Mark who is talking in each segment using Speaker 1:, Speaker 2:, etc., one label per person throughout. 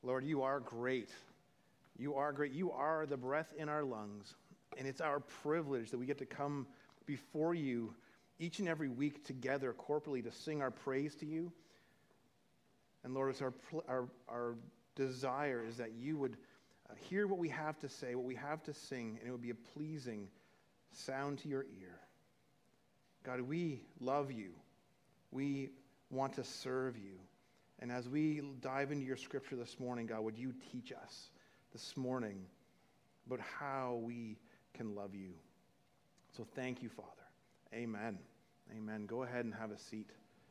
Speaker 1: Lord, you are great. You are great. You are the breath in our lungs. And it's our privilege that we get to come before you each and every week together corporately to sing our praise to you. And Lord, it's our desire is that you would hear what we have to say, what we have to sing, and it would be a pleasing sound to your ear. God, we love you. We want to serve you. And as we dive into your scripture this morning, God, would you teach us this morning about how we can love you? So thank you, Father. Amen. Amen. Go ahead and have a seat.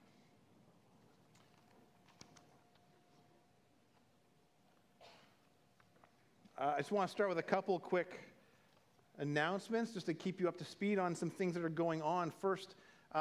Speaker 1: I just want to start with a couple quick announcements just to keep you up to speed on some things that are going on. First,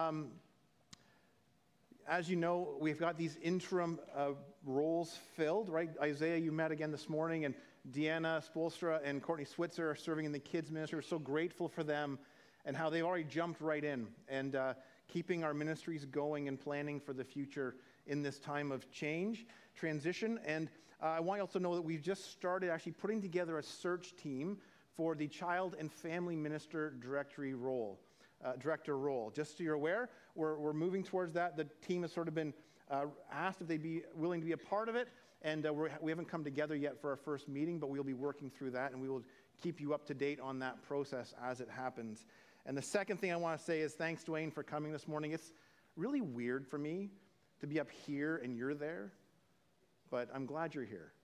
Speaker 1: as you know, we've got these interim roles filled, right? Isaiah, you met again this morning, and Deanna Spolstra and Courtney Switzer are serving in the kids ministry. We're so grateful for them and how they've already jumped right in and keeping our ministries going and planning for the future in this time of change, transition. And I want you also to know that we've just started actually putting together a search team for the Child and Family Minister Director role. Just so you're aware, we're moving towards that. The team has sort of been asked if they'd be willing to be a part of it, and we haven't come together yet for our first meeting, but we'll be working through that, and we will keep you up to date on that process as it happens. And the second thing I want to say is thanks, Dwayne, for coming this morning. It's really weird for me to be up here and you're there, but I'm glad you're here.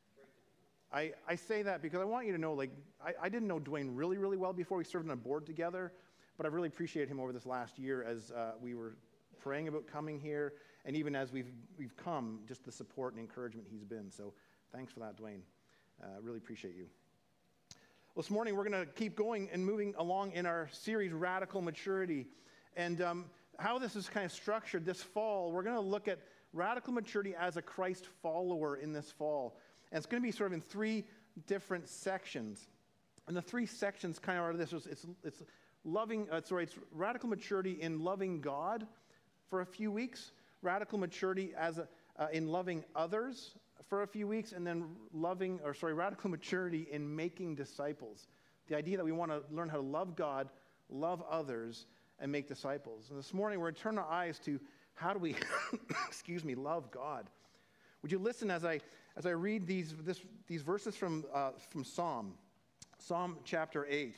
Speaker 1: I say that because I want you to know, I didn't know Dwayne really, really well before we served on a board together, but I've really appreciated him over this last year as we were praying about coming here, and even as we've come, just the support and encouragement he's been. So thanks for that, Dwayne. Really appreciate you. Well, this morning we're going to keep going and moving along in our series, Radical Maturity. And how this is kind of structured this fall, we're going to look at radical maturity as a Christ follower in this fall. And it's going to be sort of in three different sections. And the three sections kind of are this. It's radical maturity in loving God for a few weeks, radical maturity in loving others for a few weeks, and then radical maturity in making disciples. The idea that we want to learn how to love God, love others, and make disciples. And this morning we're going to turn our eyes to how do we, love God. Would you listen as I read these verses from Psalm chapter 8,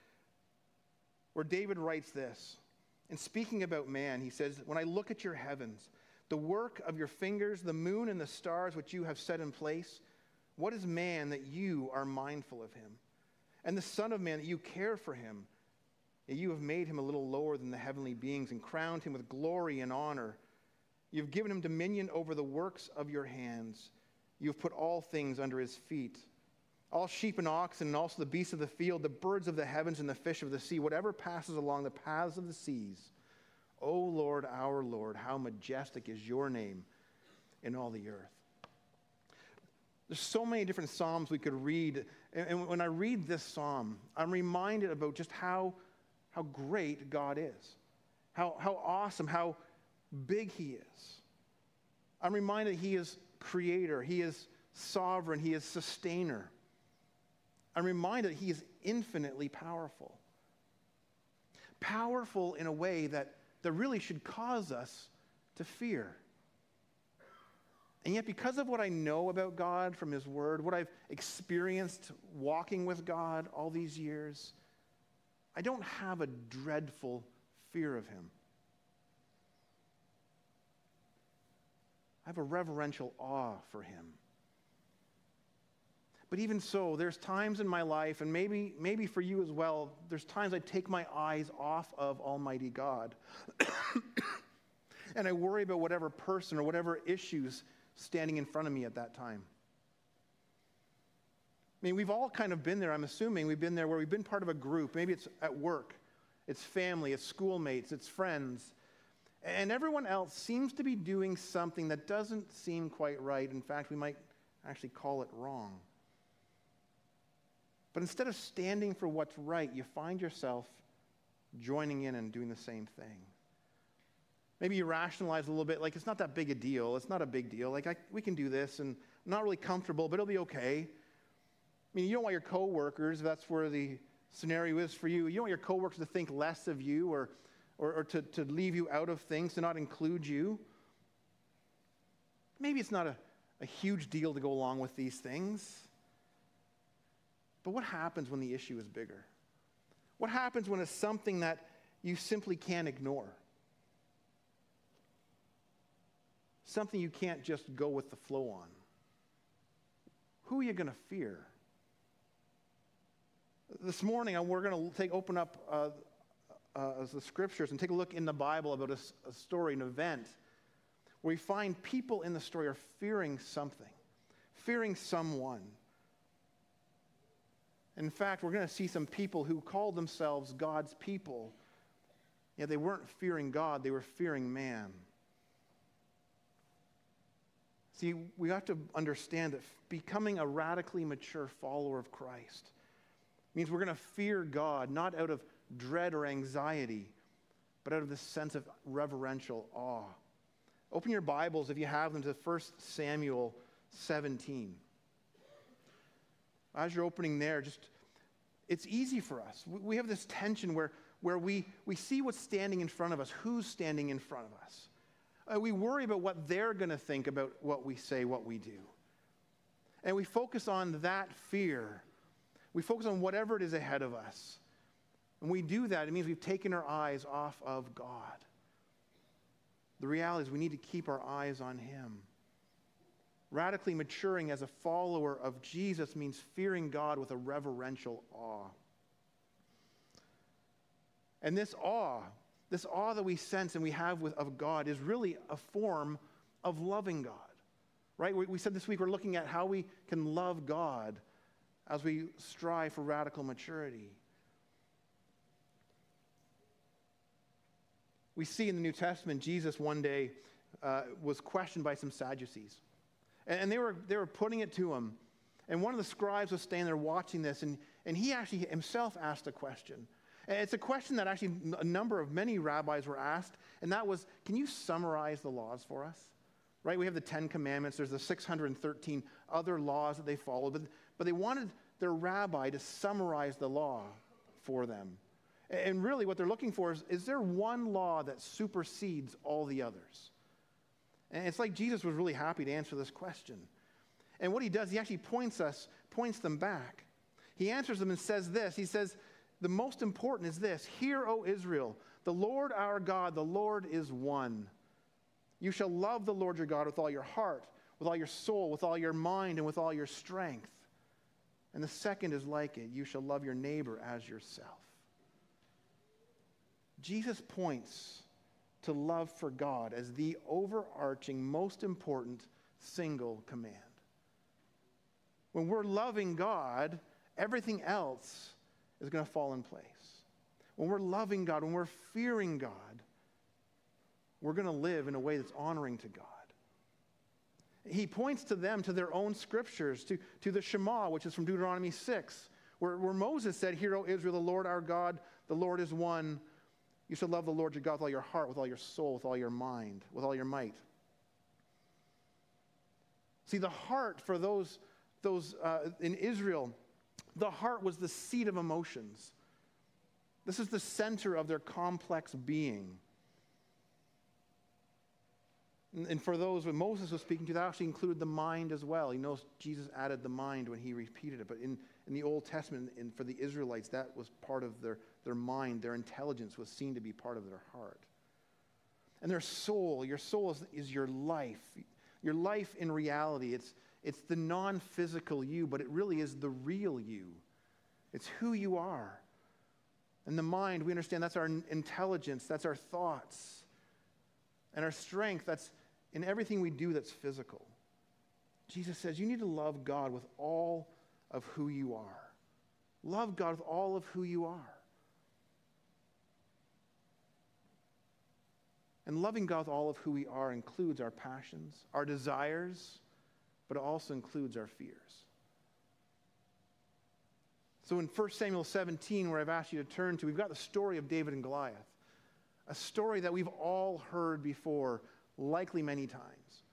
Speaker 1: where David writes this. And speaking about man, he says, "When I look at your heavens, the work of your fingers, the moon and the stars which you have set in place, what is man that you are mindful of him? And the Son of Man that you care for him? Yet you have made him a little lower than the heavenly beings and crowned him with glory and honor. You've given him dominion over the works of your hands. You've put all things under his feet. All sheep and oxen, and also the beasts of the field, the birds of the heavens and the fish of the sea, whatever passes along the paths of the seas. O Lord, our Lord, how majestic is your name in all the earth." There's so many different psalms we could read. And when I read this psalm, I'm reminded about just how great God is. How awesome, how big he is. I'm reminded he is creator, he is sovereign, he is sustainer. I'm reminded he is infinitely powerful. Powerful in a way that really should cause us to fear. And yet, because of what I know about God from his word, what I've experienced walking with God all these years, I don't have a dreadful fear of him. I have a reverential awe for him. But even so, there's times in my life, and maybe for you as well, there's times I take my eyes off of Almighty God. And I worry about whatever person or whatever issues standing in front of me at that time. I mean, we've all kind of been there, I'm assuming. We've been there where we've been part of a group. Maybe it's at work, it's family, it's schoolmates, it's friends. And everyone else seems to be doing something that doesn't seem quite right. In fact, we might actually call it wrong. But instead of standing for what's right, you find yourself joining in and doing the same thing. Maybe you rationalize a little bit, like it's not that big a deal. It's not a big deal. We can do this, and not really comfortable, but it'll be okay. I mean, you don't want your coworkers, if that's where the scenario is for you, you don't want your coworkers to think less of you or to leave you out of things, to not include you. Maybe it's not a huge deal to go along with these things. But what happens when the issue is bigger? What happens when it's something that you simply can't ignore? Something you can't just go with the flow on. Who are you going to fear? This morning, we're going to open up the scriptures and take a look in the Bible about a story, an event, where we find people in the story are fearing something, fearing someone. In fact, we're going to see some people who called themselves God's people, yet they weren't fearing God, they were fearing man. See, we have to understand that becoming a radically mature follower of Christ means we're going to fear God, not out of dread or anxiety, but out of this sense of reverential awe. Open your Bibles, if you have them, to 1 Samuel 17. As you're opening there, it's easy for us. We have this tension where we see what's standing in front of us, who's standing in front of us. We worry about what they're going to think about what we say, what we do. And we focus on that fear. We focus on whatever it is ahead of us. When we do that, it means we've taken our eyes off of God. The reality is we need to keep our eyes on Him. Radically maturing as a follower of Jesus means fearing God with a reverential awe. And this awe that we sense and we have of God is really a form of loving God, right? We said this week we're looking at how we can love God as we strive for radical maturity. We see in the New Testament, Jesus one day was questioned by some Sadducees. And they were putting it to him. And one of the scribes was standing there watching this, and he actually himself asked a question. And it's a question that actually many rabbis were asked, and that was, can you summarize the laws for us? Right? We have the 10 Commandments. There's the 613 other laws that they followed, but they wanted their rabbi to summarize the law for them. And really what they're looking for is there one law that supersedes all the others? And it's like Jesus was really happy to answer this question. And what he does, he actually points them back. He answers them and says this. He says, the most important is this: Hear, O Israel, the Lord our God, the Lord is one. You shall love the Lord your God with all your heart, with all your soul, with all your mind, and with all your strength. And the second is like it: you shall love your neighbor as yourself. Jesus points to love for God as the overarching, most important single command. When we're loving God, everything else is going to fall in place. When we're loving God, when we're fearing God, we're going to live in a way that's honoring to God. He points to them, to their own scriptures, to the Shema, which is from Deuteronomy 6, where Moses said, Hear, O Israel, the Lord our God, the Lord is one. You shall love the Lord your God with all your heart, with all your soul, with all your mind, with all your might. See, the heart for those in Israel, the heart was the seat of emotions. This is the center of their complex being. And for those when Moses was speaking to, that actually included the mind as well. You know, Jesus added the mind when he repeated it. But in the Old Testament, and for the Israelites, that was part of their mind. Their intelligence was seen to be part of their heart. And their soul, your soul is your life. Your life in reality, it's the non-physical you, but it really is the real you. It's who you are. And the mind, we understand that's our intelligence, that's our thoughts. And our strength, that's in everything we do that's physical. Jesus says you need to love God with all of who you are. Love God with all of who you are. And loving God with all of who we are includes our passions, our desires, but it also includes our fears. So in 1 Samuel 17, where I've asked you to turn to, we've got the story of David and Goliath. A story that we've all heard before, likely many times.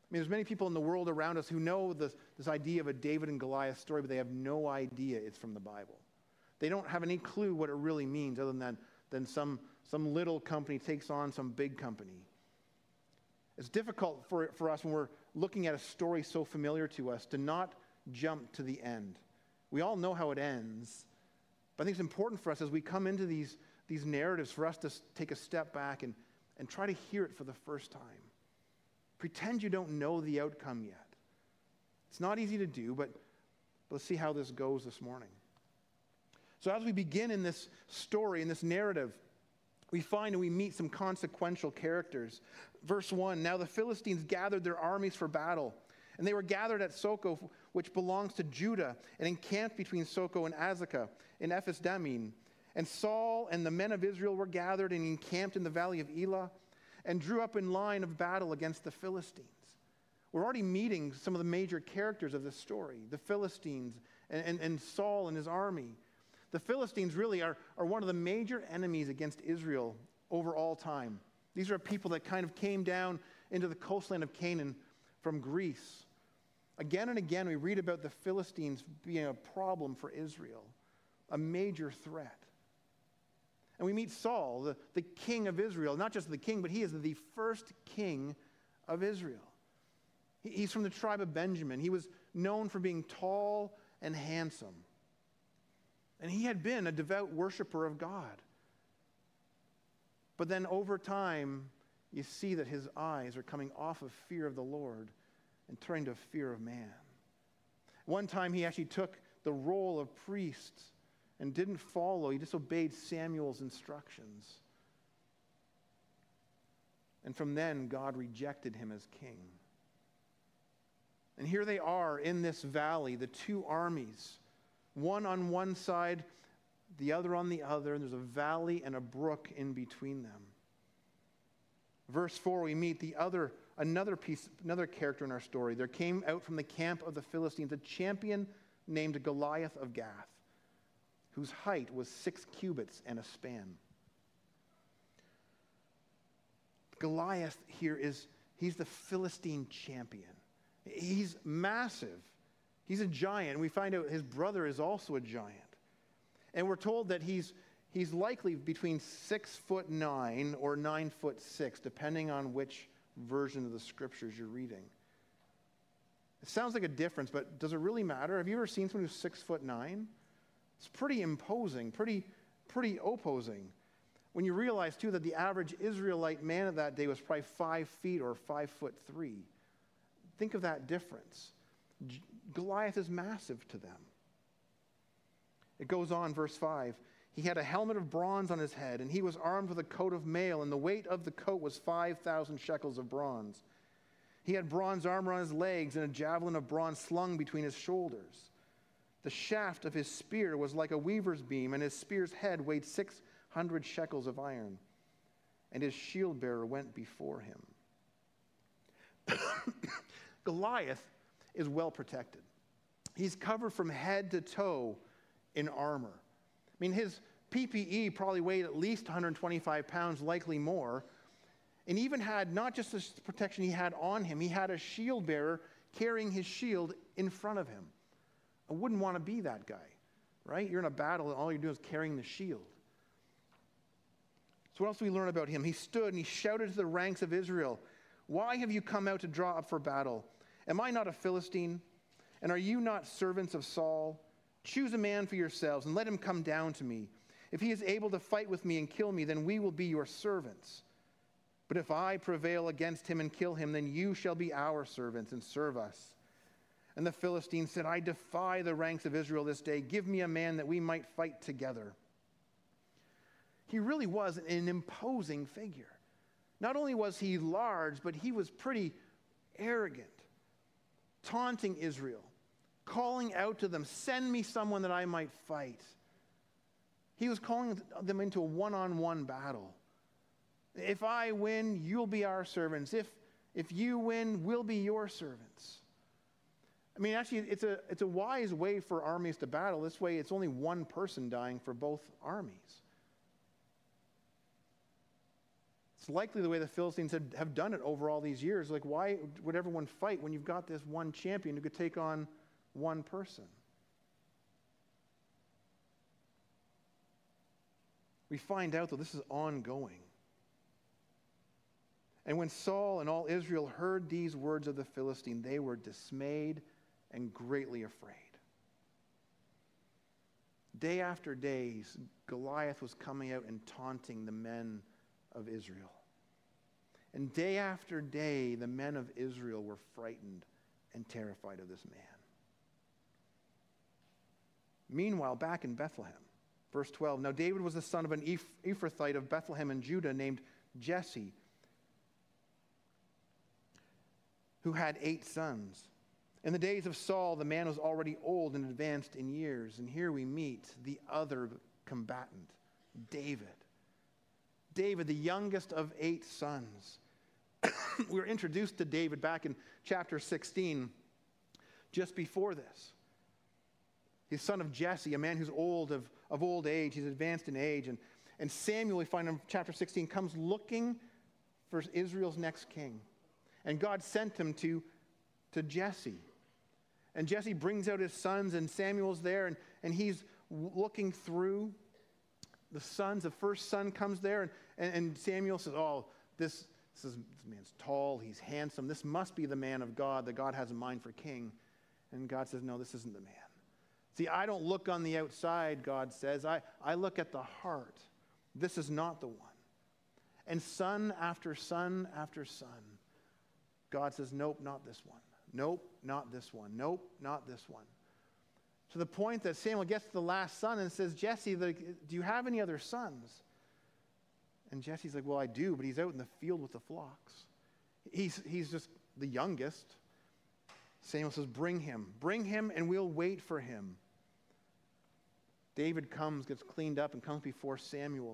Speaker 1: mean, there's many people in the world around us who know this idea of a David and Goliath story, but they have no idea it's from the Bible. They don't have any clue what it really means other than some little company takes on some big company. It's difficult for us when we're looking at a story so familiar to us to not jump to the end. We all know how it ends, but I think it's important for us as we come into these narratives for us to take a step back and try to hear it for the first time. Pretend you don't know the outcome yet. It's not easy to do, but let's see how this goes this morning. So as we begin in this story, in this narrative, we find and we meet some consequential characters. Verse 1, now the Philistines gathered their armies for battle, and they were gathered at Socoh, which belongs to Judah, and encamped between Socoh and Azekah in Ephes-dammim. And Saul and the men of Israel were gathered and encamped in the valley of Elah, and drew up in line of battle against the Philistines. We're already meeting some of the major characters of this story, the Philistines and Saul and his army. The Philistines really are one of the major enemies against Israel over all time. These are people that kind of came down into the coastland of Canaan from Greece. Again and again, we read about the Philistines being a problem for Israel, a major threat. And we meet Saul, the king of Israel. Not just the king, but he is the first king of Israel. He's from the tribe of Benjamin. He was known for being tall and handsome. And he had been a devout worshiper of God. But then over time, you see that his eyes are coming off of fear of the Lord and turning to fear of man. One time he actually took the role of priest and didn't follow. He disobeyed Samuel's instructions. And from then, God rejected him as king. And here they are in this valley, the two armies, one on one side, the other on the other, and there's a valley and a brook in between them. Verse 4, we meet another character in our story. There came out from the camp of the Philistines a champion named Goliath of Gath, whose height was 6 cubits and a span. Goliath here he's the Philistine champion. He's massive. He's a giant. We find out his brother is also a giant. And we're told that he's likely between 6'9" or 9'6", depending on which version of the scriptures you're reading. It sounds like a difference, but does it really matter? Have you ever seen someone who's 6'9"? It's pretty imposing, pretty opposing. When you realize, too, that the average Israelite man of that day was probably 5 feet or 5'3". Think of that difference. Goliath is massive to them. It goes on, verse 5. He had a helmet of bronze on his head, and he was armed with a coat of mail, and the weight of the coat was 5,000 shekels of bronze. He had bronze armor on his legs and a javelin of bronze slung between his shoulders. The shaft of his spear was like a weaver's beam, and his spear's head weighed 600 shekels of iron. And his shield bearer went before him. Goliath is well protected. He's covered from head to toe in armor. I mean, his PPE probably weighed at least 125 pounds, likely more. And even had not just the protection he had on him, he had a shield bearer carrying his shield in front of him. I wouldn't want to be that guy, right? You're in a battle and all you're doing is carrying the shield. So what else do we learn about him? He stood and he shouted to the ranks of Israel, "Why have you come out to draw up for battle? Am I not a Philistine? And are you not servants of Saul? Choose a man for yourselves and let him come down to me. If he is able to fight with me and kill me, then we will be your servants. But if I prevail against him and kill him, then you shall be our servants and serve us." And the Philistines said, "I defy the ranks of Israel this day. Give me a man that we might fight together." He really was an imposing figure. Not only was he large, but he was pretty arrogant, taunting Israel, calling out to them, "Send me someone that I might fight." He was calling them into a one-on-one battle. If I win, you'll be our servants. If you win, we'll be your servants. I mean, actually, it's a wise way for armies to battle. This way, it's only one person dying for both armies. It's likely the way the Philistines have done it over all these years. Like, why would everyone fight when you've got this one champion who could take on one person? We find out, though, this is ongoing. And when Saul and all Israel heard these words of the Philistine, they were dismayed and greatly afraid. Day after day, Goliath was coming out and taunting the men of Israel. And day after day, the men of Israel were frightened and terrified of this man. Meanwhile, back in Bethlehem, verse 12, now David was the son of an Ephrathite of Bethlehem in Judah named Jesse, who had 8 sons. In the days of Saul, the man was already old and advanced in years. And here we meet the other combatant, David. David, the youngest of 8 sons. We were introduced to David back in chapter 16, just before this. He's son of Jesse, a man who's old, of old age. He's advanced in age. And Samuel, we find in chapter 16, comes looking for Israel's next king. And God sent him to Jesse. And Jesse brings out his sons, and Samuel's there, and he's looking through the sons. The first son comes there, and Samuel says, oh, this man's tall, he's handsome. This must be the man of God that God has in mind for king. And God says, no, this isn't the man. See, I don't look on the outside, God says. I look at the heart. This is not the one. And son after son after son, God says, nope, not this one. Nope, not this one. Nope, not this one. To the point that Samuel gets to the last son and says, Jesse, do you have any other sons? And Jesse's like, well, I do, but he's out in the field with the flocks. He's just the youngest. Samuel says, bring him, and we'll wait for him. David comes, gets cleaned up, and comes before Samuel.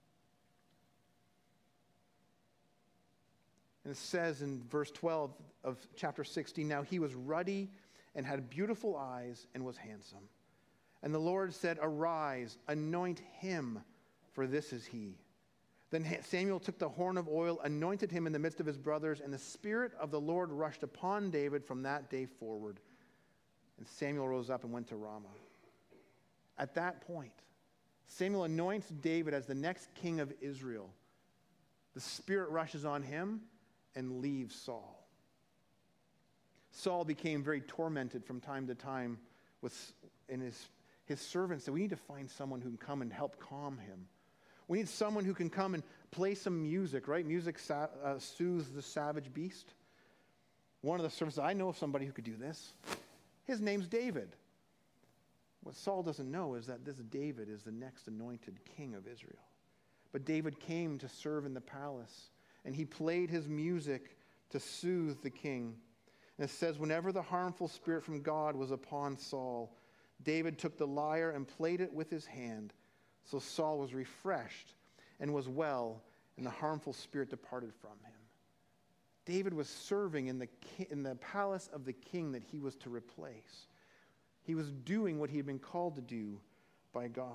Speaker 1: And it says in verse 12 of chapter 16, now he was ruddy and had beautiful eyes and was handsome. And the Lord said, arise, anoint him, for this is he. Then Samuel took the horn of oil, anointed him in the midst of his brothers, and the Spirit of the Lord rushed upon David from that day forward. And Samuel rose up and went to Ramah. At that point, Samuel anoints David as the next king of Israel. The Spirit rushes on him and leaves Saul. Saul became very tormented from time to time and his servants said, we need to find someone who can come and help calm him. We need someone who can come and play some music, right? Music soothes the savage beast. One of the servants, I know of somebody who could do this. His name's David. What Saul doesn't know is that this David is the next anointed king of Israel. But David came to serve in the palace, and he played his music to soothe the king. And it says, whenever the harmful spirit from God was upon Saul, David took the lyre and played it with his hand. So Saul was refreshed and was well, and the harmful spirit departed from him. David was serving in the palace of the king that he was to replace. He was doing what he had been called to do by God.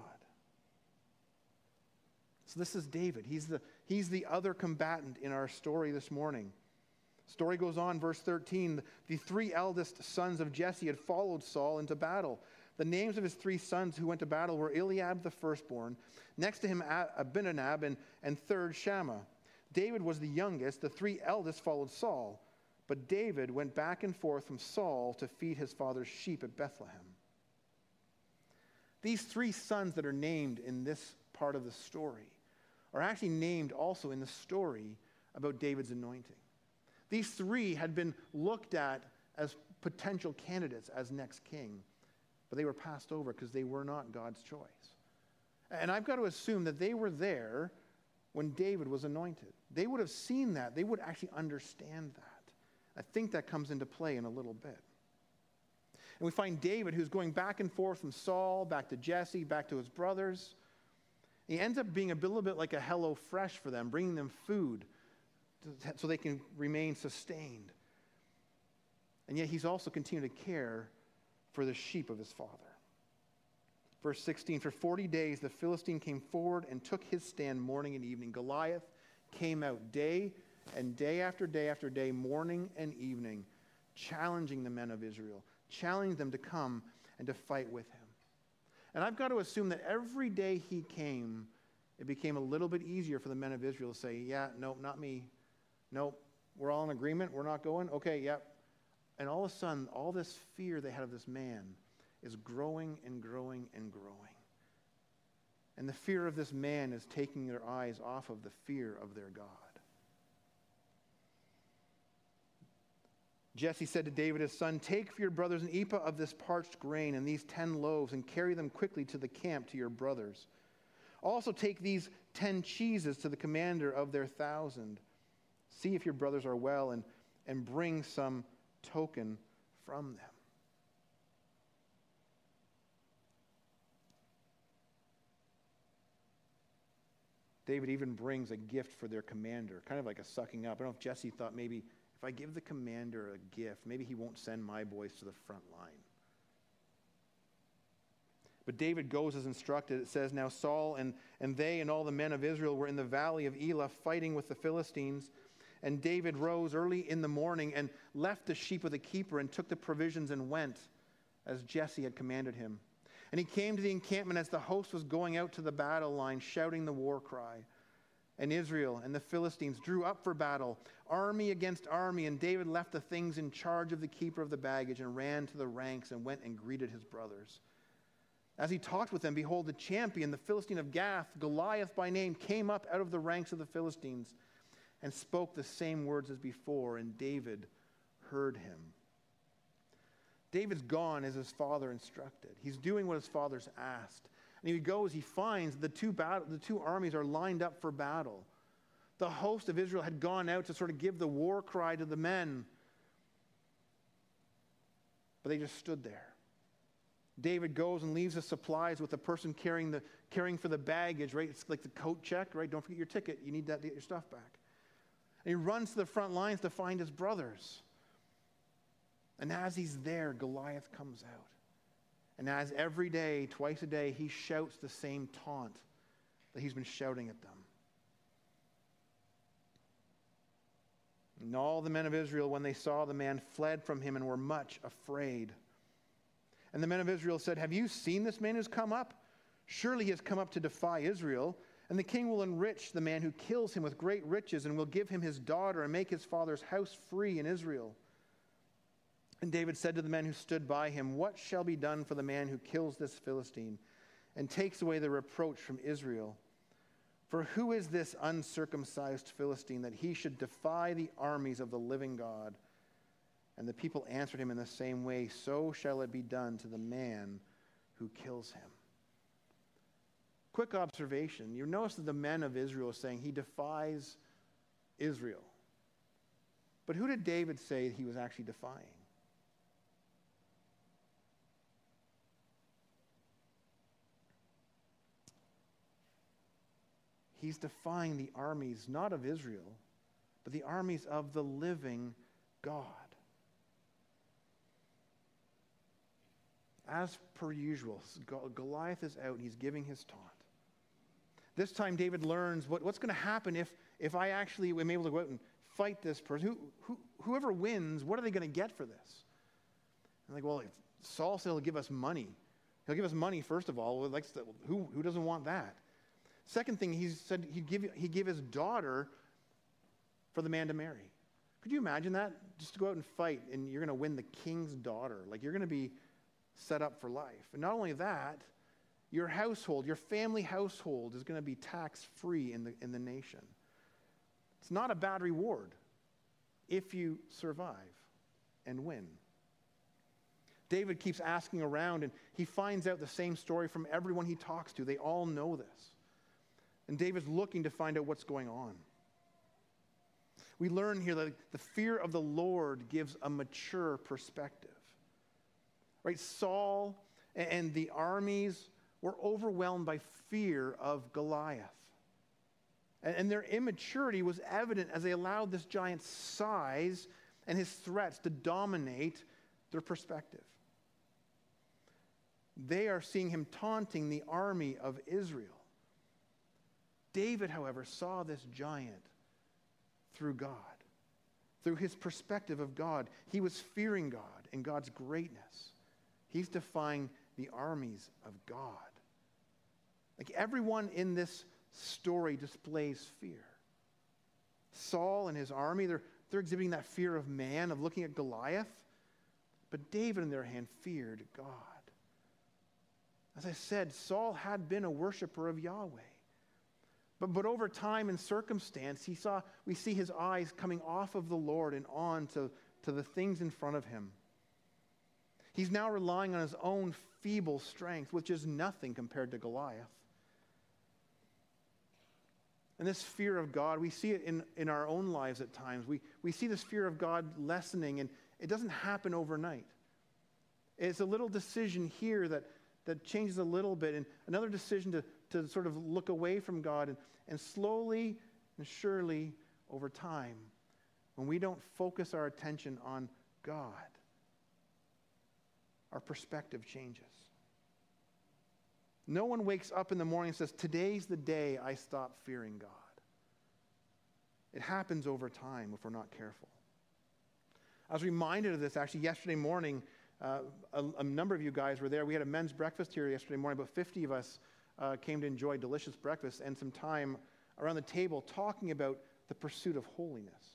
Speaker 1: So this is David. He's the other combatant in our story this morning. Story goes on, verse 13. The 3 eldest sons of Jesse had followed Saul into battle. The names of his 3 sons who went to battle were Eliab the firstborn, next to him Abinadab, and third Shammah. David was the youngest. The 3 eldest followed Saul. But David went back and forth from Saul to feed his father's sheep at Bethlehem. These 3 sons that are named in this part of the story are actually named also in the story about David's anointing. These 3 had been looked at as potential candidates as next king, but they were passed over because they were not God's choice. And I've got to assume that they were there when David was anointed. They would have seen that. They would actually understand that. I think that comes into play in a little bit. And we find David, who's going back and forth from Saul, back to Jesse, back to his brothers. He ends up being a little bit like a Hello Fresh for them, bringing them food so they can remain sustained. And yet he's also continuing to care for the sheep of his father. Verse 16, for 40 days the Philistine came forward and took his stand morning and evening. Goliath came out day and day after day after day, morning and evening, challenging the men of Israel, challenging them to come and to fight with him. And I've got to assume that every day he came, it became a little bit easier for the men of Israel to say, yeah, nope, not me. Nope, we're all in agreement. We're not going. Okay, yep. And all of a sudden, all this fear they had of this man is growing and growing and growing. And the fear of this man is taking their eyes off of the fear of their God. Jesse said to David, his son, take for your brothers an ephah of this parched grain and these 10 loaves and carry them quickly to the camp to your brothers. Also take these 10 cheeses to the commander of their 1,000. See if your brothers are well and bring some token from them. David even brings a gift for their commander, kind of like a sucking up. I don't know if Jesse thought maybe if I give the commander a gift, maybe he won't send my boys to the front line. But David goes as instructed. It says, now Saul and they and all the men of Israel were in the valley of Elah fighting with the Philistines. And David rose early in the morning and left the sheep with the keeper and took the provisions and went as Jesse had commanded him. And he came to the encampment as the host was going out to the battle line, shouting the war cry. And Israel and the Philistines drew up for battle, army against army. And David left the things in charge of the keeper of the baggage and ran to the ranks and went and greeted his brothers. As he talked with them, behold, the champion, the Philistine of Gath, Goliath by name, came up out of the ranks of the Philistines and spoke the same words as before, and David heard him. David's gone as his father instructed. He's doing what his father's asked. And he goes, he finds the two armies are lined up for battle. The host of Israel had gone out to sort of give the war cry to the men. But they just stood there. David goes and leaves the supplies with the person caring for the baggage, right? It's like the coat check, right? Don't forget your ticket. You need that to get your stuff back. And he runs to the front lines to find his brothers. And as he's there, Goliath comes out. And as every day, twice a day, he shouts the same taunt that he's been shouting at them. And all the men of Israel, when they saw the man, fled from him and were much afraid. And the men of Israel said, have you seen this man who's come up? Surely he has come up to defy Israel. And the king will enrich the man who kills him with great riches and will give him his daughter and make his father's house free in Israel. And David said to the men who stood by him, what shall be done for the man who kills this Philistine and takes away the reproach from Israel? For who is this uncircumcised Philistine that he should defy the armies of the living God? And the people answered him in the same way, so shall it be done to the man who kills him. Quick observation. You notice that the men of Israel are saying he defies Israel. But who did David say he was actually defying? He's defying the armies, not of Israel, but the armies of the living God. As per usual, Goliath is out and he's giving his taunt. This time David learns what's going to happen if I actually am able to go out and fight this person. Whoever wins, what are they going to get for this? And like, well, if Saul said he'll give us money. He'll give us money, first of all. Who doesn't want that? Second thing, he said he'd give his daughter for the man to marry. Could you imagine that? Just to go out and fight, and you're going to win the king's daughter. Like, you're going to be set up for life. And not only that, your household, your family household is going to be tax-free in the nation. It's not a bad reward if you survive and win. David keeps asking around, and he finds out the same story from everyone he talks to. They all know this. And David's looking to find out what's going on. We learn here that the fear of the Lord gives a mature perspective. Right? Saul and the armies were overwhelmed by fear of Goliath. And their immaturity was evident as they allowed this giant's size and his threats to dominate their perspective. They are seeing him taunting the army of Israel. David, however, saw this giant through God, through his perspective of God. He was fearing God and God's greatness. He's defying the armies of God. Like everyone in this story displays fear. Saul and his army, they're exhibiting that fear of man, of looking at Goliath. But David, on the other hand, feared God. As I said, Saul had been a worshiper of Yahweh. But over time and circumstance, we see his eyes coming off of the Lord and on to the things in front of him. He's now relying on his own feeble strength, which is nothing compared to Goliath. And this fear of God, we see it in our own lives at times. We see this fear of God lessening, and it doesn't happen overnight. It's a little decision here that changes a little bit, and another decision to sort of look away from God, and slowly and surely over time, when we don't focus our attention on God, our perspective changes. No one wakes up in the morning and says, today's the day I stop fearing God. It happens over time if we're not careful. I was reminded of this actually yesterday morning. A number of you guys were there. We had a men's breakfast here yesterday morning. About 50 of us came to enjoy delicious breakfast and some time around the table talking about the pursuit of holiness.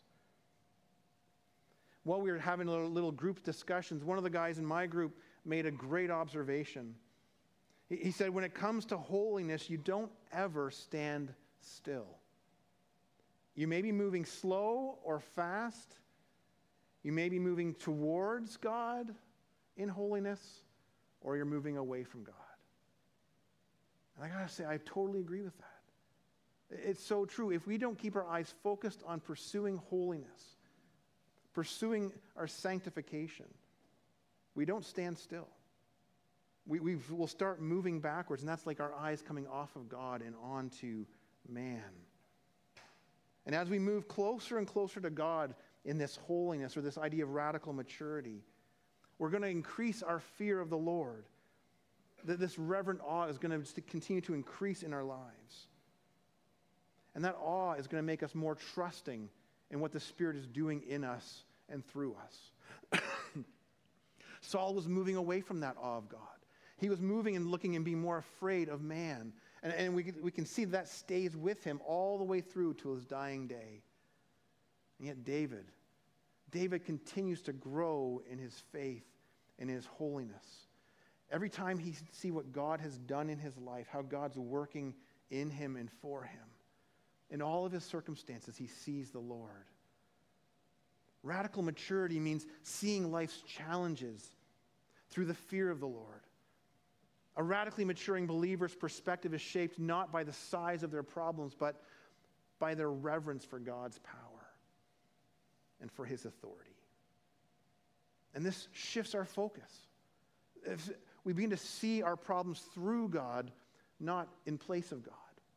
Speaker 1: While we were having little group discussions, one of the guys in my group made a great observation. He said, when it comes to holiness, you don't ever stand still. You may be moving slow or fast. You may be moving towards God in holiness, or you're moving away from God. And I gotta say, I totally agree with that. It's so true. If we don't keep our eyes focused on pursuing holiness, pursuing our sanctification, we don't stand still. We'll start moving backwards, and that's like our eyes coming off of God and onto man. And as we move closer and closer to God in this holiness, or this idea of radical maturity, we're going to increase our fear of the Lord. This reverent awe is going to continue to increase in our lives. And that awe is going to make us more trusting in what the Spirit is doing in us and through us. Saul was moving away from that awe of God. He was moving and looking and being more afraid of man. And we can see that stays with him all the way through to his dying day. And yet David continues to grow in his faith and in his holiness. Every time he sees what God has done in his life, how God's working in him and for him, in all of his circumstances, he sees the Lord. Radical maturity means seeing life's challenges through the fear of the Lord. A radically maturing believer's perspective is shaped not by the size of their problems, but by their reverence for God's power and for his authority. And this shifts our focus. If we begin to see our problems through God, not in place of God.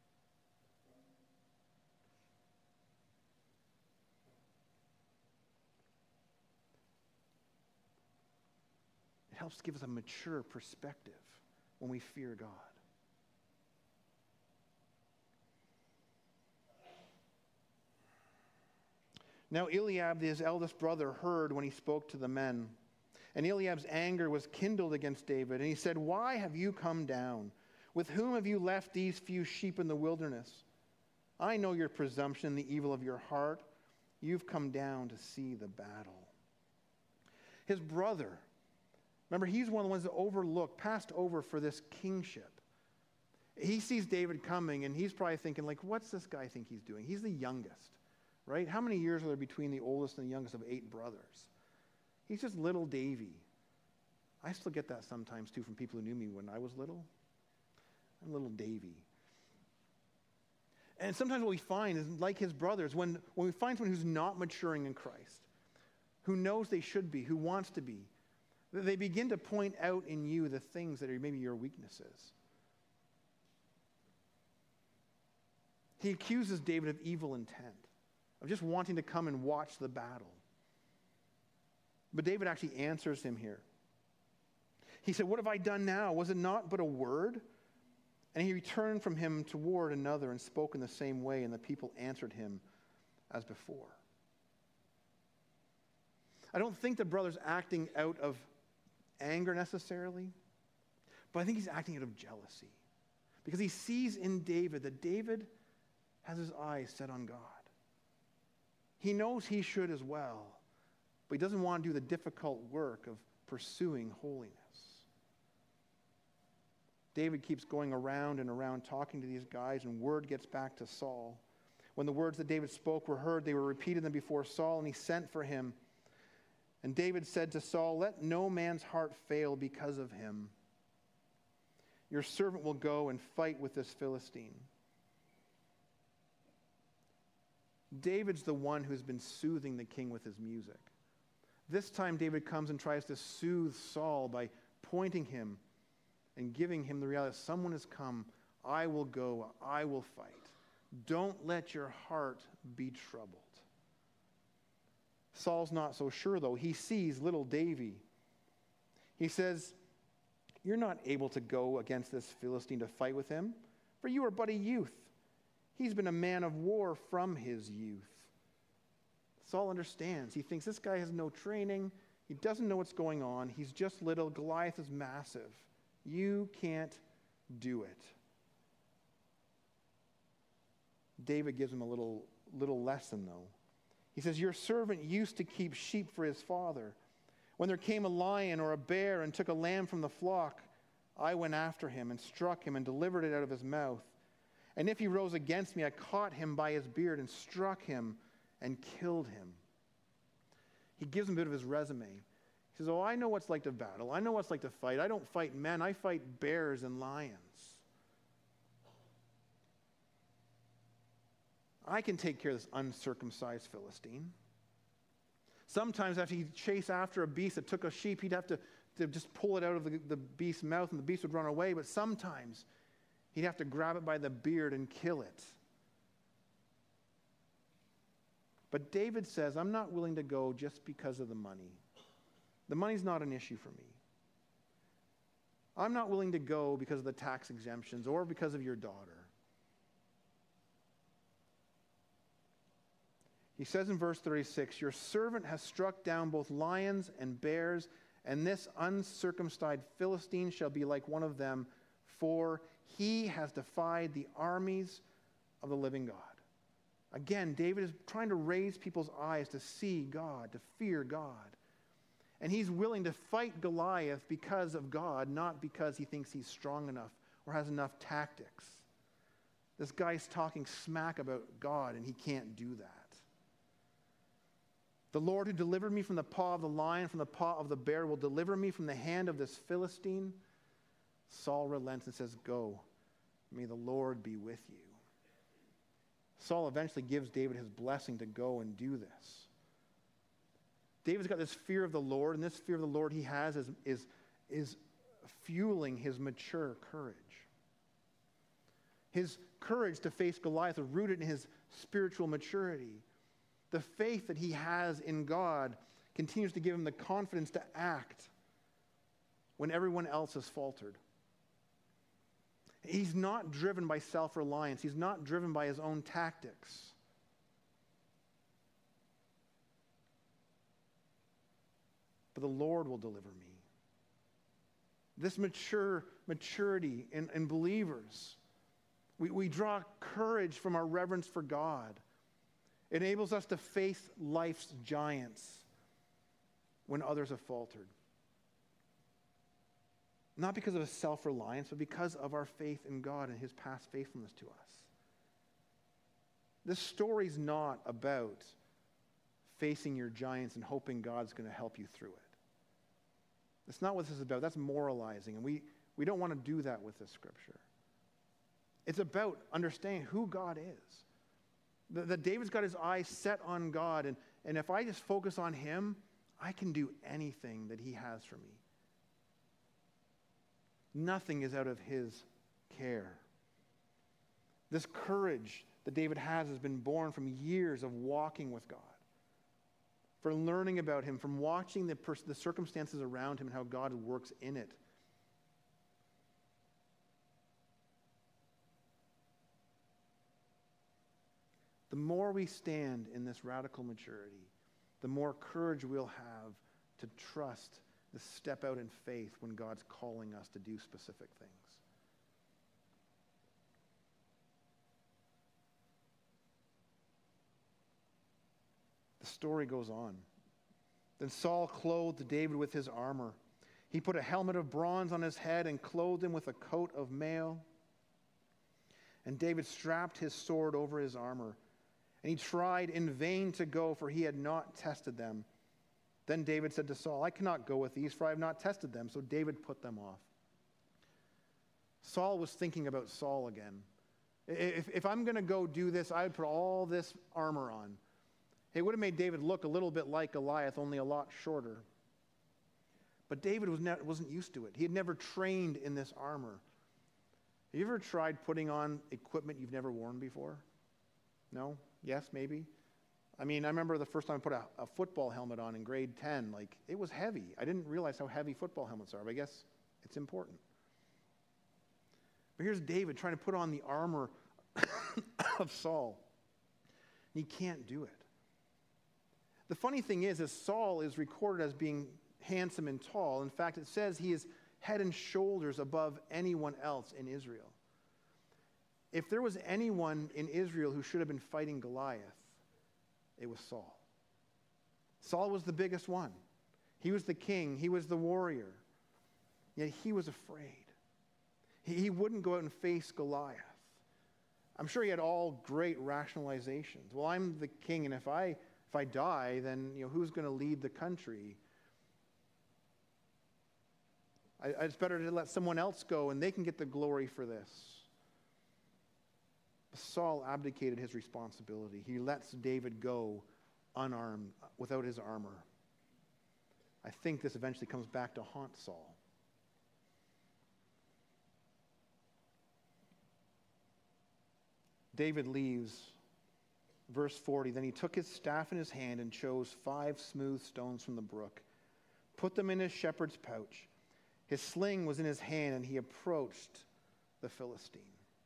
Speaker 1: It helps give us a mature perspective when we fear God. Now Eliab, his eldest brother, heard when he spoke to the men. And Eliab's anger was kindled against David. And he said, "Why have you come down? With whom have you left these few sheep in the wilderness? I know your presumption and the evil of your heart. You've come down to see the battle." His brother, remember, he's one of the ones that passed over for this kingship. He sees David coming, and he's probably thinking, like, what's this guy think he's doing? He's the youngest, right? How many years are there between the oldest and the youngest of 8 brothers? He's just little Davy. I still get that sometimes, too, from people who knew me when I was little. I'm little Davy. And sometimes what we find is, like his brothers, when we find someone who's not maturing in Christ, who knows they should be, who wants to be, they begin to point out in you the things that are maybe your weaknesses. He accuses David of evil intent, of just wanting to come and watch the battle. But David actually answers him here. He said, "What have I done now? Was it not but a word?" And he returned from him toward another and spoke in the same way, and the people answered him, as before. I don't think the brother's acting out of anger necessarily, but I think he's acting out of jealousy. Because he sees in David that David has his eyes set on God. He knows he should as well, but he doesn't want to do the difficult work of pursuing holiness. David keeps going around and around talking to these guys, and word gets back to Saul. When the words that David spoke were heard, they were repeated them before Saul, and he sent for him. And David said to Saul, "Let no man's heart fail because of him. Your servant will go and fight with this Philistine." David's the one who's been soothing the king with his music. This time David comes and tries to soothe Saul by pointing him and giving him the reality, someone has come, I will go, I will fight. Don't let your heart be troubled. Saul's not so sure, though. He sees little Davy. He says, "You're not able to go against this Philistine to fight with him, for you are but a youth. He's been a man of war from his youth." Saul understands. He thinks this guy has no training. He doesn't know what's going on. He's just little. Goliath is massive. You can't do it. David gives him a little lesson, though. He says, "Your servant used to keep sheep for his father. When there came a lion or a bear and took a lamb from the flock, I went after him and struck him and delivered it out of his mouth. And if he rose against me, I caught him by his beard and struck him and killed him." He gives him a bit of his resume. He says, "Oh, I know what's like to battle. I know what's like to fight. I don't fight men. I fight bears and lions. I can take care of this uncircumcised Philistine." Sometimes after he'd chase after a beast that took a sheep, he'd have to just pull it out of the beast's mouth and the beast would run away. But sometimes he'd have to grab it by the beard and kill it. But David says, "I'm not willing to go just because of the money. The money's not an issue for me. I'm not willing to go because of the tax exemptions or because of your daughter." He says in verse 36, "Your servant has struck down both lions and bears, and this uncircumcised Philistine shall be like one of them, for he has defied the armies of the living God." Again, David is trying to raise people's eyes to see God, to fear God. And he's willing to fight Goliath because of God, not because he thinks he's strong enough or has enough tactics. This guy's talking smack about God, and he can't do that. "The Lord who delivered me from the paw of the lion, from the paw of the bear, will deliver me from the hand of this Philistine." Saul relents and says, "Go, may the Lord be with you." Saul eventually gives David his blessing to go and do this. David's got this fear of the Lord, and this fear of the Lord he has is fueling his mature courage. His courage to face Goliath is rooted in his spiritual maturity. The faith that he has in God continues to give him the confidence to act when everyone else has faltered. He's not driven by self-reliance. He's not driven by his own tactics. But the Lord will deliver me. This maturity in believers, we draw courage from our reverence for God. It enables us to face life's giants when others have faltered. Not because of a self-reliance, but because of our faith in God and his past faithfulness to us. This story's not about facing your giants and hoping God's going to help you through it. That's not what this is about. That's moralizing, and we don't want to do that with this scripture. It's about understanding who God is. That David's got his eyes set on God, and if I just focus on him, I can do anything that he has for me. Nothing is out of his care. This courage that David has been born from years of walking with God, from learning about him, from watching the circumstances around him and how God works in it. The more we stand in this radical maturity, the more courage we'll have to trust, to step out in faith when God's calling us to do specific things. The story goes on. Then Saul clothed David with his armor. He put a helmet of bronze on his head and clothed him with a coat of mail. And David strapped his sword over his armor. And he tried in vain to go, for he had not tested them. Then David said to Saul, I cannot go with these, for I have not tested them. So David put them off. Saul was thinking about Saul again. If I'm going to go do this, I would put all this armor on. It would have made David look a little bit like Goliath, only a lot shorter. But David wasn't used to it. He had never trained in this armor. Have you ever tried putting on equipment you've never worn before? No? Yes, maybe? I mean, I remember the first time I put a football helmet on in grade 10. Like, it was heavy. I didn't realize how heavy football helmets are, but I guess it's important. But here's David trying to put on the armor of Saul. And he can't do it. The funny thing is Saul is recorded as being handsome and tall. In fact, it says he is head and shoulders above anyone else in Israel. If there was anyone in Israel who should have been fighting Goliath, it was Saul. Saul was the biggest one. He was the king. He was the warrior. Yet he was afraid. He wouldn't go out and face Goliath. I'm sure he had all great rationalizations. Well, I'm the king, and if I die, then who's going to lead the country? It's better to let someone else go, and they can get the glory for this. But Saul abdicated his responsibility. He lets David go unarmed, without his armor. I think this eventually comes back to haunt Saul. David leaves. Verse 40, then he took his staff in his hand and chose 5 smooth stones from the brook, put them in his shepherd's pouch. His sling was in his hand, and he approached the Philistine.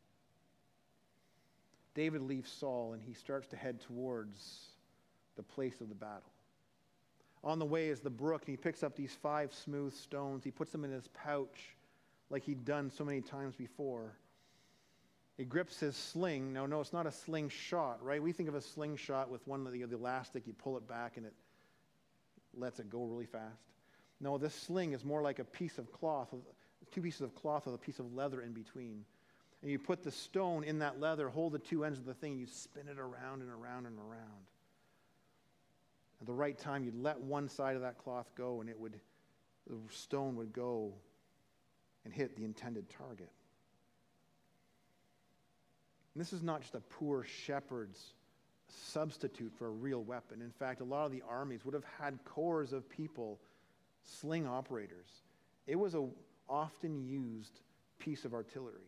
Speaker 1: David leaves Saul, and he starts to head towards the place of the battle. On the way is the brook, and he picks up these 5 smooth stones. He puts them in his pouch like he'd done so many times before. He grips his sling. No, it's not a slingshot, right? We think of a slingshot with one of the elastic. You pull it back, and it lets it go really fast. No, this sling is more like a piece of cloth, 2 pieces of cloth with a piece of leather in between. And you put the stone in that leather, hold the 2 ends of the thing, you spin it around and around and around. At the right time, you'd let one side of that cloth go, and the stone would go and hit the intended target. And this is not just a poor shepherd's substitute for a real weapon. In fact, a lot of the armies would have had corps of people, sling operators. It was an often used piece of artillery.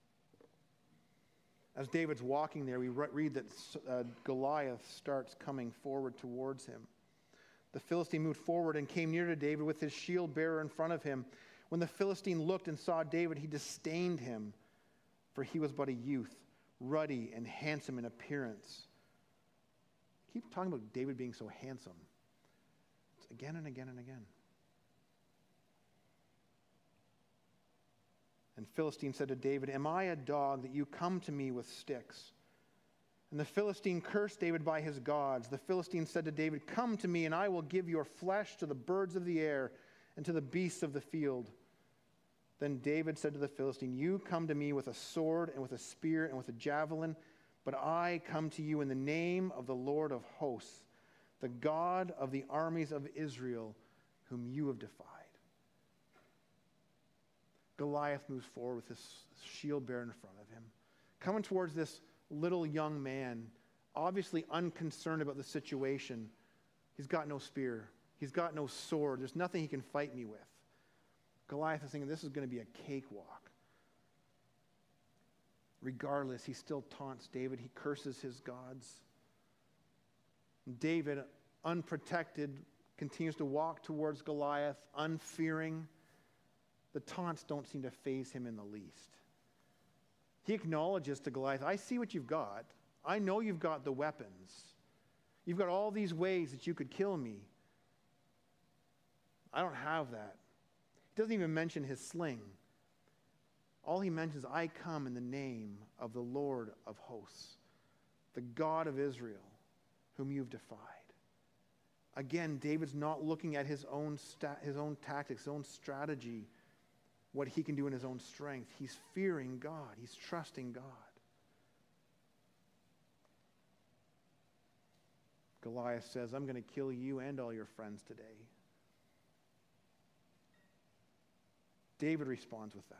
Speaker 1: As David's walking there, we read that Goliath starts coming forward towards him. The Philistine moved forward and came near to David with his shield bearer in front of him. When the Philistine looked and saw David, he disdained him, for he was but a youth, ruddy and handsome in appearance. Keep talking about David being so handsome. It's again and again and again. And Philistine said to David, am I a dog that you come to me with sticks? And the Philistine cursed David by his gods. The Philistine said to David, come to me, and I will give your flesh to the birds of the air and to the beasts of the field. Then David said to the Philistine, you come to me with a sword and with a spear and with a javelin, but I come to you in the name of the Lord of hosts, the God of the armies of Israel, whom you have defied. Goliath moves forward with his shield bearer in front of him, coming towards this little young man, obviously unconcerned about the situation. He's got no spear. He's got no sword. There's nothing he can fight me with. Goliath is thinking this is going to be a cakewalk. Regardless, he still taunts David. He curses his gods. David, unprotected, continues to walk towards Goliath, unfearing. The taunts don't seem to faze him in the least. He acknowledges to Goliath, I see what you've got. I know you've got the weapons. You've got all these ways that you could kill me. I don't have that. He doesn't even mention his sling. All he mentions, I come in the name of the Lord of hosts, the God of Israel, whom you've defied. Again, David's not looking at his own tactics, his own strategy, what he can do in his own strength. He's fearing God. He's trusting God. Goliath says, I'm going to kill you and all your friends today. David responds with that.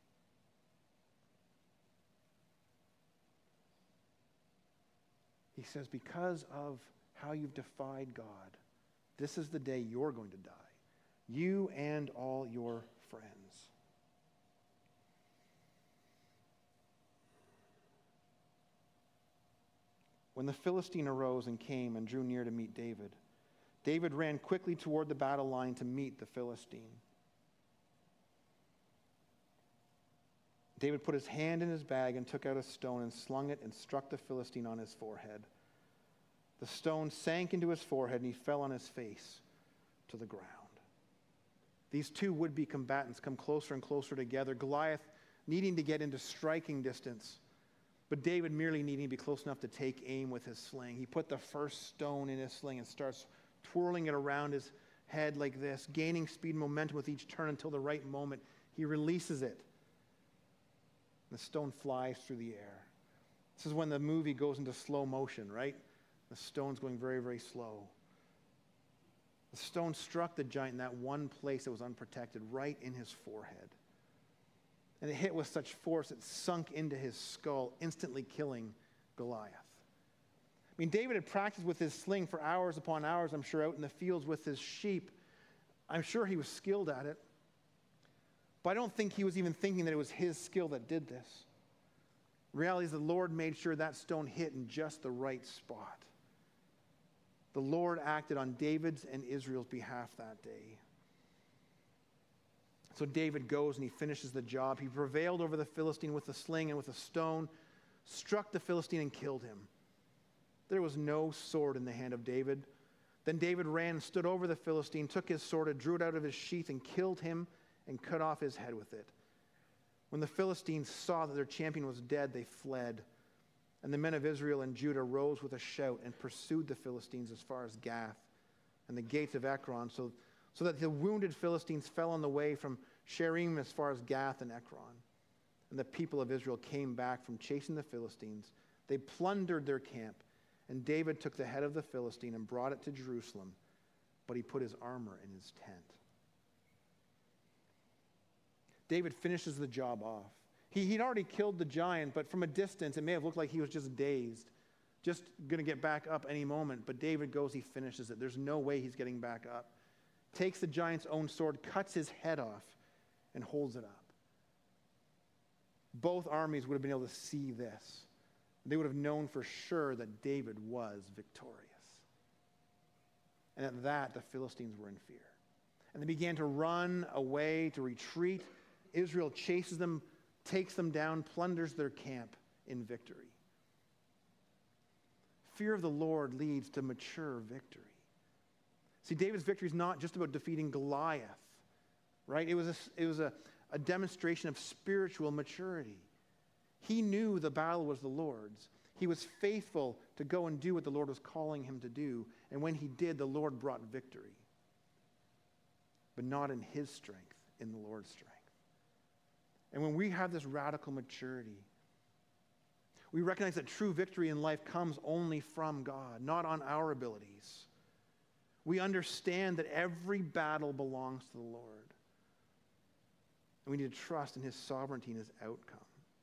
Speaker 1: He says, because of how you've defied God, this is the day you're going to die, you and all your friends. When the Philistine arose and came and drew near to meet David, David ran quickly toward the battle line to meet the Philistine. David put his hand in his bag and took out a stone and slung it and struck the Philistine on his forehead. The stone sank into his forehead and he fell on his face to the ground. These two would-be combatants come closer and closer together, Goliath needing to get into striking distance, but David merely needing to be close enough to take aim with his sling. He put the first stone in his sling and starts twirling it around his head like this, gaining speed and momentum with each turn until the right moment he releases it. The stone flies through the air. This is when the movie goes into slow motion, right? The stone's going very, very slow. The stone struck the giant in that one place that was unprotected, right in his forehead. And it hit with such force it sunk into his skull, instantly killing Goliath. I mean, David had practiced with his sling for hours upon hours, I'm sure, out in the fields with his sheep. I'm sure he was skilled at it. But I don't think he was even thinking that it was his skill that did this. The reality is the Lord made sure that stone hit in just the right spot. The Lord acted on David's and Israel's behalf that day. So David goes and he finishes the job. He prevailed over the Philistine with a sling and with a stone, struck the Philistine and killed him. There was no sword in the hand of David. Then David ran, stood over the Philistine, took his sword and drew it out of his sheath and killed him and cut off his head with it. When the Philistines saw that their champion was dead, they fled. And the men of Israel and Judah rose with a shout and pursued the Philistines as far as Gath and the gates of Ekron, so that the wounded Philistines fell on the way from Shaaraim as far as Gath and Ekron. And the people of Israel came back from chasing the Philistines. They plundered their camp, and David took the head of the Philistine and brought it to Jerusalem, but he put his armor in his tent. David finishes the job off. He'd already killed the giant, but from a distance, it may have looked like he was just dazed, just going to get back up any moment. But David goes, he finishes it. There's no way he's getting back up. Takes the giant's own sword, cuts his head off, and holds it up. Both armies would have been able to see this. They would have known for sure that David was victorious. And at that, the Philistines were in fear. And they began to run away, to retreat. Israel chases them, takes them down, plunders their camp in victory. Fear of the Lord leads to mature victory. See, David's victory is not just about defeating Goliath, right? It was a demonstration of spiritual maturity. He knew the battle was the Lord's. He was faithful to go and do what the Lord was calling him to do. And when he did, the Lord brought victory. But not in his strength, in the Lord's strength. And when we have this radical maturity, we recognize that true victory in life comes only from God, not on our abilities. We understand that every battle belongs to the Lord. And we need to trust in his sovereignty and his outcome.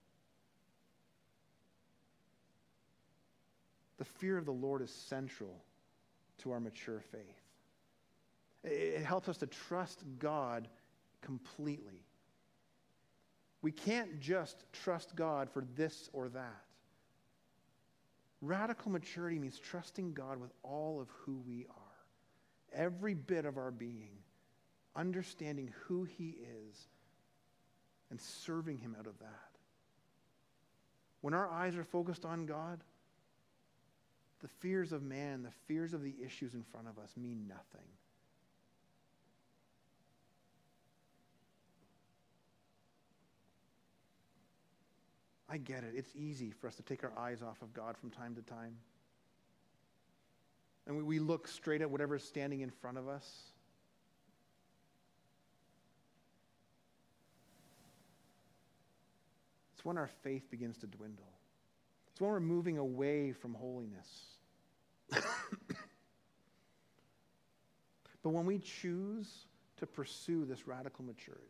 Speaker 1: The fear of the Lord is central to our mature faith. It helps us to trust God completely. We can't just trust God for this or that. Radical maturity means trusting God with all of who we are, every bit of our being, understanding who he is, and serving him out of that. When our eyes are focused on God, the fears of man, the fears of the issues in front of us mean nothing. I get it. It's easy for us to take our eyes off of God from time to time. And we look straight at whatever's standing in front of us. It's when our faith begins to dwindle. It's when we're moving away from holiness. But when we choose to pursue this radical maturity,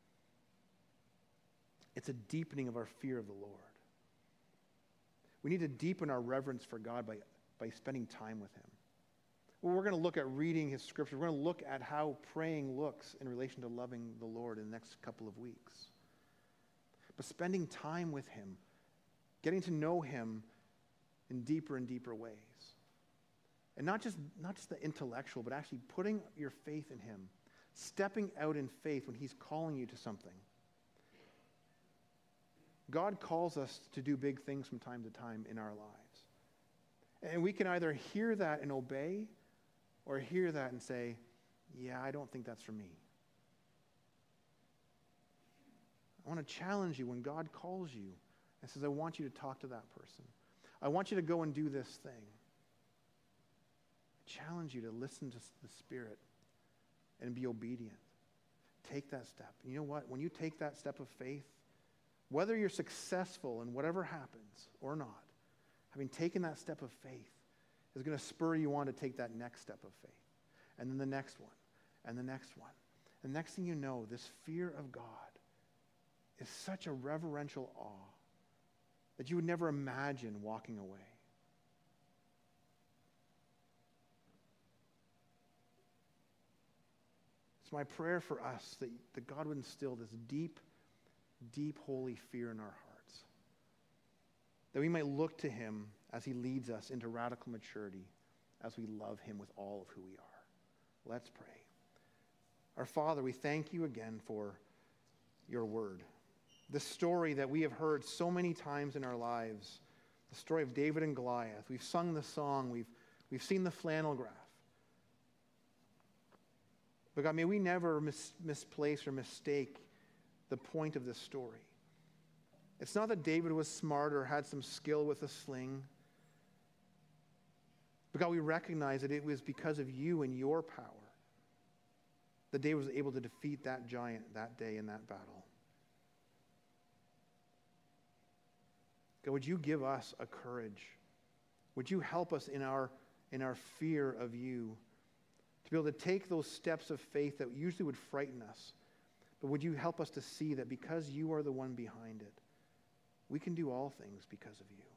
Speaker 1: it's a deepening of our fear of the Lord. We need to deepen our reverence for God by spending time with him. Well, we're going to look at reading his scripture. We're going to look at how praying looks in relation to loving the Lord in the next couple of weeks. But spending time with him, getting to know him in deeper and deeper ways. And not just the intellectual, but actually putting your faith in him. Stepping out in faith when he's calling you to something. God calls us to do big things from time to time in our lives. And we can either hear that and obey, or hear that and say, yeah, I don't think that's for me. I want to challenge you when God calls you and says, I want you to talk to that person. I want you to go and do this thing. I challenge you to listen to the Spirit and be obedient. Take that step. And you know what? When you take that step of faith, whether you're successful in whatever happens or not, having taken that step of faith is going to spur you on to take that next step of faith. And then the next one, and the next one. And the next thing you know, this fear of God is such a reverential awe that you would never imagine walking away. It's my prayer for us that God would instill this deep, deep, holy fear in our hearts. That we might look to him as he leads us into radical maturity as we love him with all of who we are. Let's pray. Our Father, we thank you again for your word. The story that we have heard so many times in our lives, the story of David and Goliath. We've sung the song. We've seen the flannel graph. But God, may we never misplace or mistake the point of this story. It's not that David was smart or had some skill with a sling. But God, we recognize that it was because of you and your power that David was able to defeat that giant that day in that battle. God, would you give us a courage? Would you help us in our fear of you to be able to take those steps of faith that usually would frighten us? But would you help us to see that because you are the one behind it, we can do all things because of you?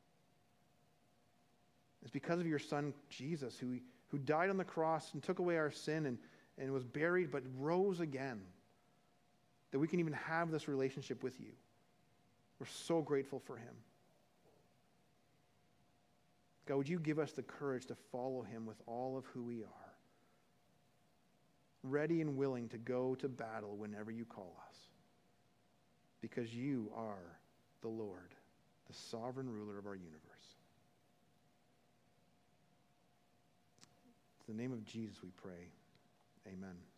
Speaker 1: It's because of your Son, Jesus, who died on the cross and took away our sin and was buried but rose again, that we can even have this relationship with you. We're so grateful for him. God, would you give us the courage to follow him with all of who we are, ready and willing to go to battle whenever you call us, because you are the Lord, the sovereign ruler of our universe. In the name of Jesus we pray. Amen.